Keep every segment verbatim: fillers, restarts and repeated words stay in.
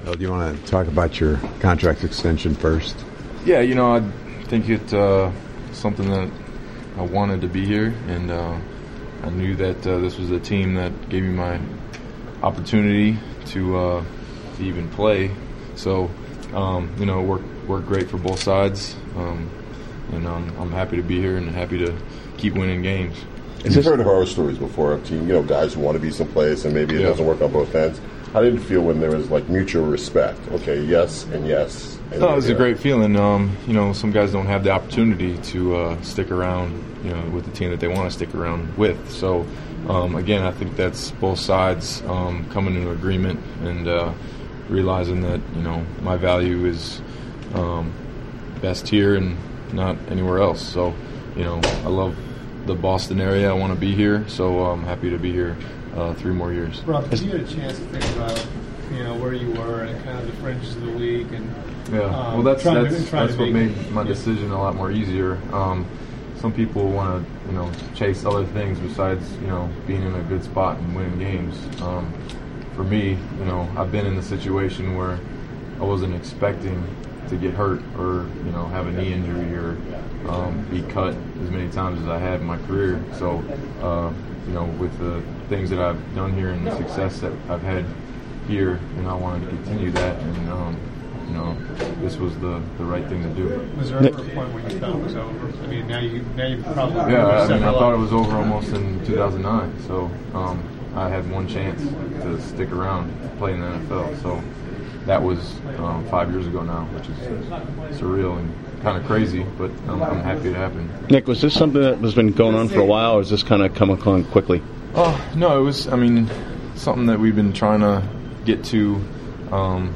Bill, do you want to talk about your contract extension first? Yeah, you know, I think it's uh, something that I wanted to be here, and uh, I knew that uh, this was a team that gave me my opportunity to, uh, to even play. So, um, you know, it worked, worked great for both sides, um, and um, I'm happy to be here and happy to keep winning games. You've heard horror stories before of team, you know, guys who want to be someplace and maybe it yeah. doesn't work on both ends. How did it feel when there was like mutual respect? Okay, yes and yes. And no, it was yeah. a great feeling. Um, you know, some guys don't have the opportunity to uh, stick around, you know, with the team that they want to stick around with. So, um, again, I think that's both sides um, coming into agreement and uh, realizing that, you know, my value is um, best here and not anywhere else. So, you know, I love the Boston area. I want to be here, so I'm happy to be here uh, three more years. Rob, did you get a chance to think about, you know, where you were and kind of the fringes of the league? And yeah, um, well, that's that's, that's, to, that's what be, made my yeah. decision a lot more easier. Um, some people want to, you know, chase other things besides, you know, being in a good spot and winning games. Um, for me, you know, I've been in the situation where I wasn't expecting to get hurt or, you know, have a knee injury or um, be cut as many times as I have in my career. So, uh, you know, with the things that I've done here and the success that I've had here, you know, I wanted to continue that, and um, you know, this was the, the right thing to do. Was there ever a point where you thought it was over? I mean, now you now you probably yeah. I mean, I thought it was over almost in two thousand nine. So um, I had one chance to stick around, play in the N F L. So that was um, five years ago now, which is surreal and kind of crazy, but I'm, I'm happy it happened. Nick, was this something that has been going on for a while, or has this kind of come along quickly? Oh, no, it was, I mean, something that we've been trying to get to um,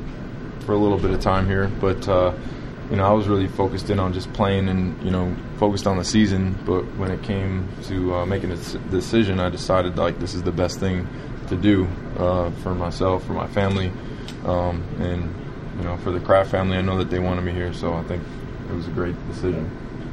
for a little bit of time here, but, uh, you know, I was really focused in on just playing and, you know, focused on the season, but when it came to uh, making a decision, I decided, like, this is the best thing to do uh, for myself, for my family, um, and, you know, for the Kraft family. I know that they wanted me here, so I think it was a great decision.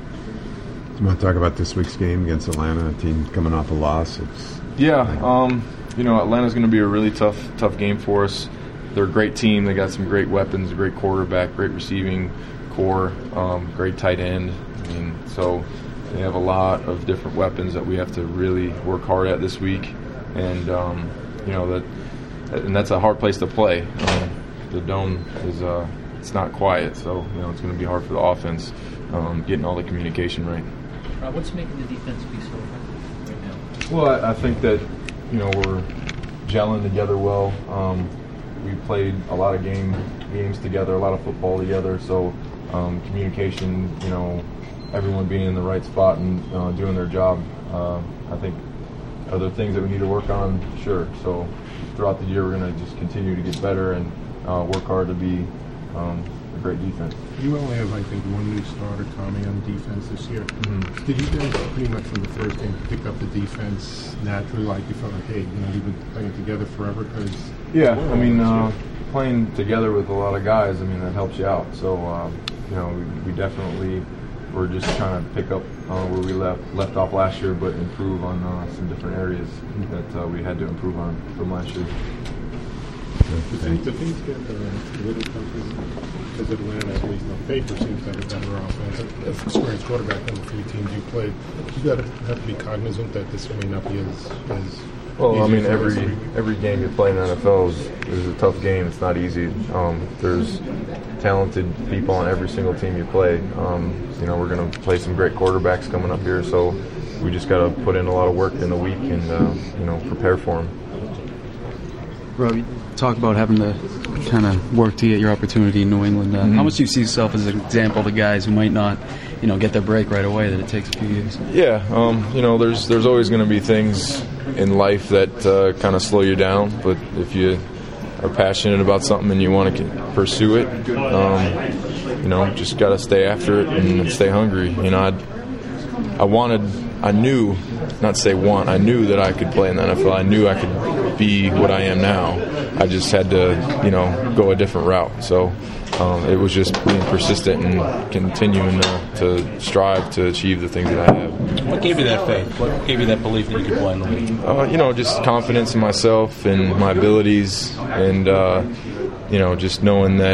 Do you want to talk about this week's game against Atlanta, a team coming off a loss? It's yeah, um, you know, Atlanta's going to be a really tough, tough game for us. They're a great team. They got some great weapons, a great quarterback, great receiving core, um, great tight end. I mean, so they have a lot of different weapons that we have to really work hard at this week, and um, you know that, and that's a hard place to play. Um, the dome is uh, it's not quiet, so you know it's going to be hard for the offense um, getting all the communication right. Rob, what's making the defense be so effective right now? Well, I, I think that you know we're gelling together well. Um, we played a lot of game games together, a lot of football together. So um, communication, you know, everyone being in the right spot and uh, doing their job. Uh, I think are there things that we need to work on? Sure. So throughout the year, we're going to just continue to get better and uh, work hard to be um, a great defense. You only have, I think, one new starter, Tommy, on defense this year. Mm-hmm. Did you guys pretty much from the first game pick up the defense naturally, like you felt like, hey, you know, we've been playing together forever? Cause yeah, I mean, uh, playing together with a lot of guys, I mean, that helps you out. So, uh, you know, we, we definitely were just trying to pick up uh, where we left left off last year, but improve on uh, some different areas that uh, we had to improve on from last year. Do things, do things get uh, a little tougher because Atlanta, at least on paper, seems to have a better offense? If experienced quarterback on the three teams you played, you got to have to be cognizant that this may not be as as. Well, I mean, every every game you play in the N F L is, is a tough game. It's not easy. Um, there's talented people on every single team you play. Um, you know, we're going to play some great quarterbacks coming up here, so we just got to put in a lot of work in the week and uh, you know prepare for them. Rob, you talk about having to kind of work to get your opportunity in New England. Uh, mm-hmm. How much do you see yourself as an example to guys who might not, you know, get their break right away, that it takes a few years? Yeah, um, you know, there's there's always going to be things in life that uh, kind of slow you down, but if you are passionate about something and you want to pursue it, um, you know, just got to stay after it and stay hungry. You know, I I wanted, I knew, not to say want, I knew that I could play in the N F L. I knew I could be what I am now. I just had to, you know, go a different route. So um, it was just being persistent and continuing to, to strive to achieve the things that I have. What gave you that faith? What gave you that belief that you could play in the league? Uh, you know, just confidence in myself and my abilities, and uh, you know, just knowing that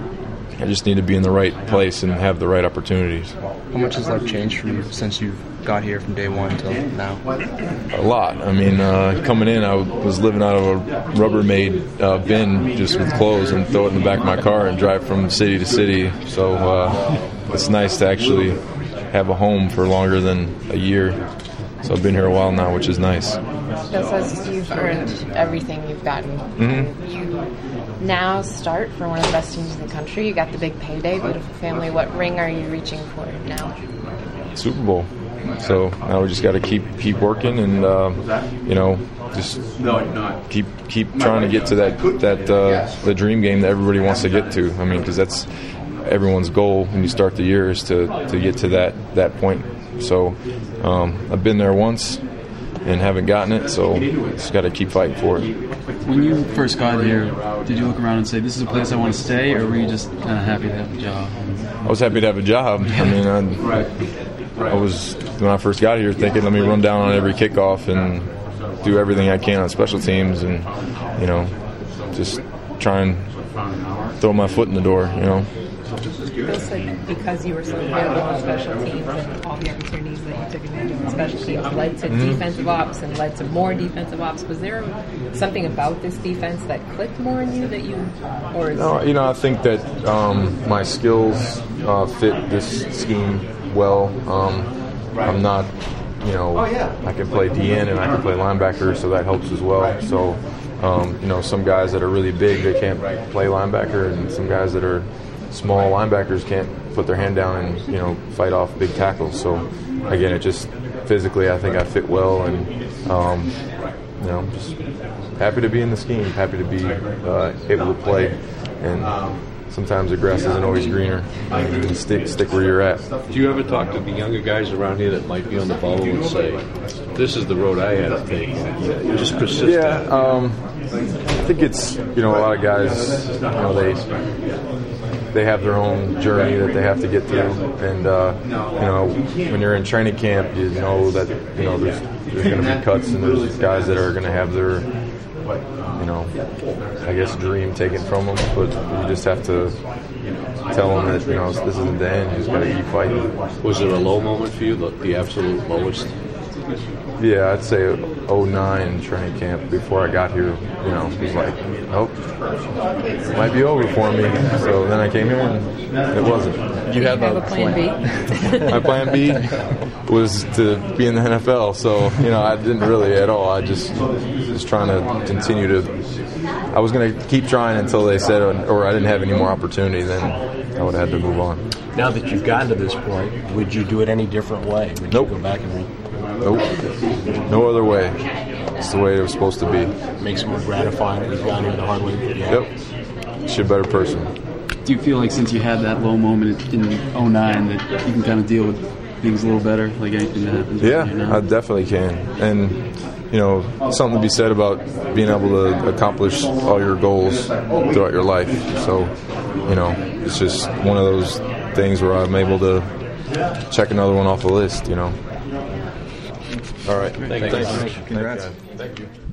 I just need to be in the right place and have the right opportunities. How much has life changed for you since you got here from day one till now? A lot. I mean, uh, coming in, I was living out of a Rubbermaid uh, bin just with clothes and throw it in the back of my car and drive from city to city. So uh, it's nice to actually have a home for longer than a year. So I've been here a while now, which is nice. Bill says you've earned everything you've gotten. Mm-hmm. You now start for one of the best teams in the country. You got the big payday, beautiful family. What ring are you reaching for now? Super Bowl. So now we just got to keep keep working and uh, you know just keep keep trying to get to that that uh, the dream game that everybody wants to get to. I mean, because that's everyone's goal when you start the year is to, to get to that that point. So um, I've been there once and haven't gotten it, so just got to keep fighting for it. When you first got here, did you look around and say, this is a place I want to stay, or were you just kind of happy to have a job? I was happy to have a job. I mean, I, I was, when I first got here, thinking, let me run down on every kickoff and do everything I can on special teams and, you know, just try and throw my foot in the door, you know. Bill said because you were so available on special teams and all the opportunities that you took advantage of in special teams led to mm-hmm. defensive ops and led to more defensive ops. Was there something about this defense that clicked more in you that you, or is no, you know, I think that um, my skills uh, fit this scheme well. Um, I'm not, you know, I can play D N and I can play linebacker, so that helps as well. So, um, you know, some guys that are really big, they can't play linebacker, and some guys that are small linebackers can't put their hand down and, you know, fight off big tackles. So, again, it just physically I think I fit well, and, um, you know, just happy to be in the scheme, happy to be uh, able to play. And sometimes the grass isn't always greener. And you can stick, stick where you're at. Do you ever talk to the younger guys around here that might be on the bubble and say, this is the road I had to take? You just persist. Yeah, um, I think it's, you know, a lot of guys, you know, they they have their own journey that they have to get through, and uh, you know, when you're in training camp, you know that, you know, there's there's going to be cuts, and there's guys that are going to have their, you know, I guess dream taken from them, but you just have to tell them that, you know, this isn't the end. You just got to keep fighting. Was there a low moment for you, the, the absolute lowest? Yeah, I'd say oh nine training camp before I got here. You know, it was like, nope, it might be over for me. So then I came here and it wasn't. You have a plan B? My plan B was to be in the N F L. So, you know, I didn't really at all. I just was trying to continue to. I was going to keep trying until they said, or I didn't have any more opportunity. Then I would have had to move on. Now that you've gotten to this point, would you do it any different way? Would nope. you go back and re- Nope. No other way. It's the way it was supposed to be. Makes it more gratifying that you've gotten here the hard way. Yeah. Yep. She's a better person. Do you feel like since you had that low moment in oh nine that you can kind of deal with things a little better, like anything that happens? Yeah, I definitely can. And, you know, something to be said about being able to accomplish all your goals throughout your life. So, you know, it's just one of those things where I'm able to check another one off the list, you know. All right. Thank you. Thanks. Congrats. Thank you.